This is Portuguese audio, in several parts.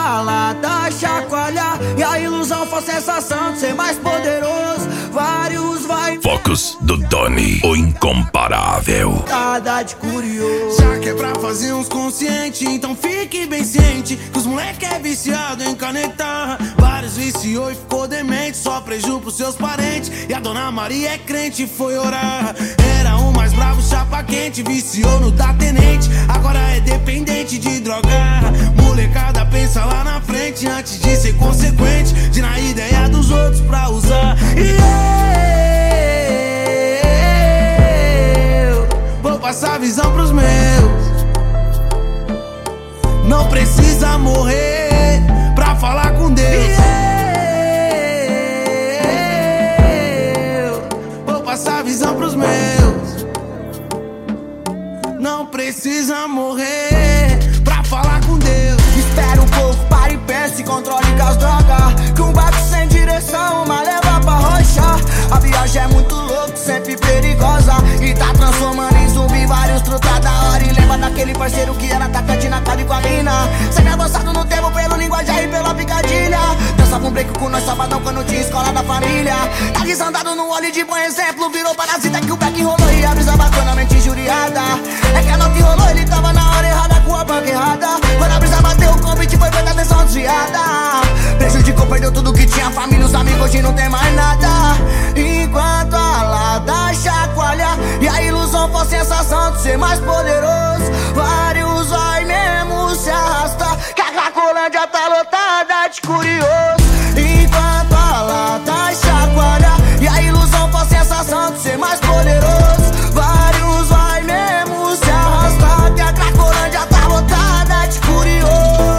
a lata chacoalhar e a ilusão for sensação de ser mais poderoso, vários vai. Focus do Doni, o incomparável. Nada de curioso. Já que é pra fazer uns conscientes, então fique bem ciente que os moleque é viciado em canetar. Vários viciou e ficou demente, só preju pros seus parentes. E a dona Maria é crente e foi orar. Era o mais bravo, chapa quente, viciou no da tenente, agora é dependente de drogar. Molecada pensa lá na frente antes de ser consequente, de na ideia dos outros pra usar. E eu vou passar a visão pros meus. Não precisa morrer pra falar com Deus. Eu vou passar a visão pros meus. Não precisa morrer pra falar com Deus. Espera um pouco, para e pensa e controle com as drogas. Que um barco sem direção, uma leva pra rochar. A viagem é muito louca, sempre perigosa, e tá transformando em zumbi vários truta da hora. E lembra daquele parceiro que era atacante na cabe com a mina, sempre avançado no tempo pelo linguajar e pela picadilha. Dançava um break com nós sabadão quando tinha escola da família. Tá desandado no olho de bom exemplo, virou parasita que o back rolou e a brisa bacana, mente injuriada. É que a nota rolou, ele tava na hora errada com a banca errada. Quando a brisa bateu, o convite foi feita atenção desviada. Prejudicou, perdeu tudo que tinha, família, os amigos, hoje não tem mais nada. Enquanto a lata chacoalha e a ilusão for sensação de ser mais poderoso, vários vai mesmo se arrastar, que a Cracolândia tá lotada de curioso. Enquanto a lata chacoalha e a ilusão for sensação de ser mais poderoso, vários vai mesmo se arrastar, que a Cracolândia tá lotada de curioso.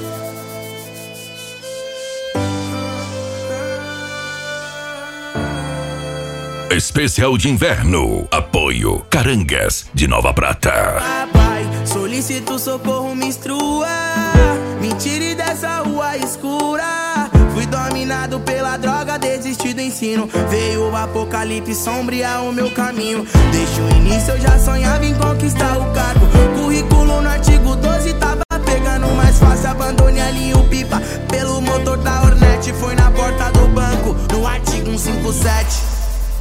Especial de inverno. Apoio Carangas de Nova Prata. Papai, solicito socorro, me instrua, me tire dessa rua escura. Fui dominado pela droga, desisti do ensino. Veio o apocalipse sombrear o meu caminho. Desde o início eu já sonhava em conquistar o cargo. Currículo no artigo 12 tava pegando mais fácil. Abandone ali o pipa pelo motor da Hornet. Foi na porta do banco, no artigo 157.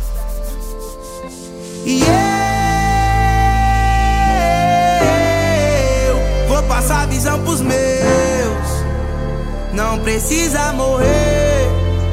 E eu vou passar a visão pros meus. Não precisa morrer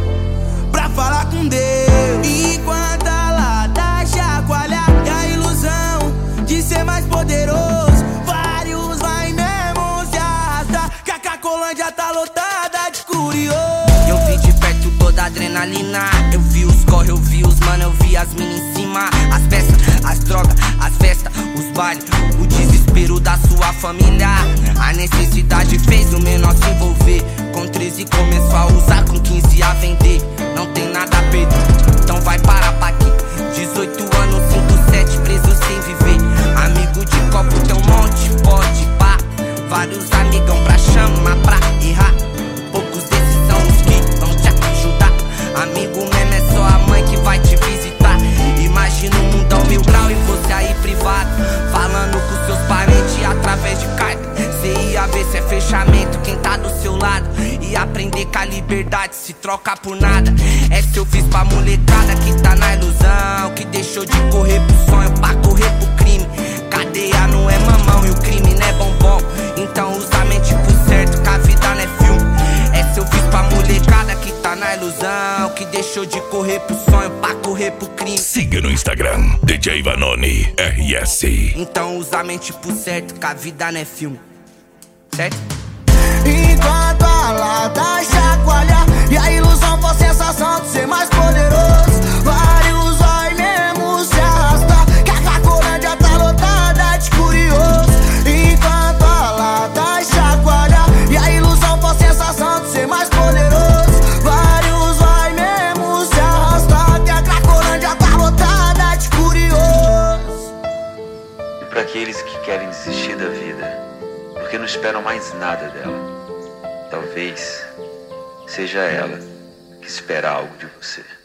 pra falar com Deus. Enquanto a lata chacoalha e a ilusão de ser mais poderoso, vários vai mesmo se arrastar, que a Cracolândia tá lotada de curioso. Eu vi de perto toda a adrenalina, eu vi os corre, eu vi os mano, eu vi as minas em cima, as peças, as drogas, as festas, os bailes, o desespero da sua família. A necessidade fez o menor se envolver. Com 13 começou a usar, com 15 a vender. Não tem nada a perder, então vai parar pra quê? 18 anos, 5-7, preso sem viver. Amigo de copo tem um monte, pode pá. Vários amigão pra chamar, pra errar. Poucos desses são os que vão te ajudar. Amigo mesmo é só a mãe que vai te visitar. Imagina um mundão 1000 grau e você aí privado, falando com seus parentes através de carta. Cê ia ver se é fechamento, quem tá do seu lado. E aprender que a liberdade se troca por nada. Essa eu fiz pra molecada que tá na ilusão, que deixou de correr pro sonho pra correr pro crime. Cadeia não é mamão e o crime não é bombom. Então usa a mente pro certo, que a vida não é filme. Essa eu fiz pra molecada que tá na ilusão, que deixou de correr pro sonho pra correr pro crime. Siga no Instagram, DJ Vanoni RS. Então usa a mente pro certo, que a vida não é filme. Certo? Enquanto a lata chacoalha e a ilusão for sensação de ser mais poderoso, vários vai mesmo se arrastar, que a Cracolândia tá lotada de curioso. Enquanto a lata chacoalha e a ilusão for sensação de ser mais poderoso, vários vai mesmo se arrastar, que a Cracolândia tá lotada de curioso. E para aqueles que querem desistir da vida, porque não esperam mais nada dela, talvez seja ela que espera algo de você.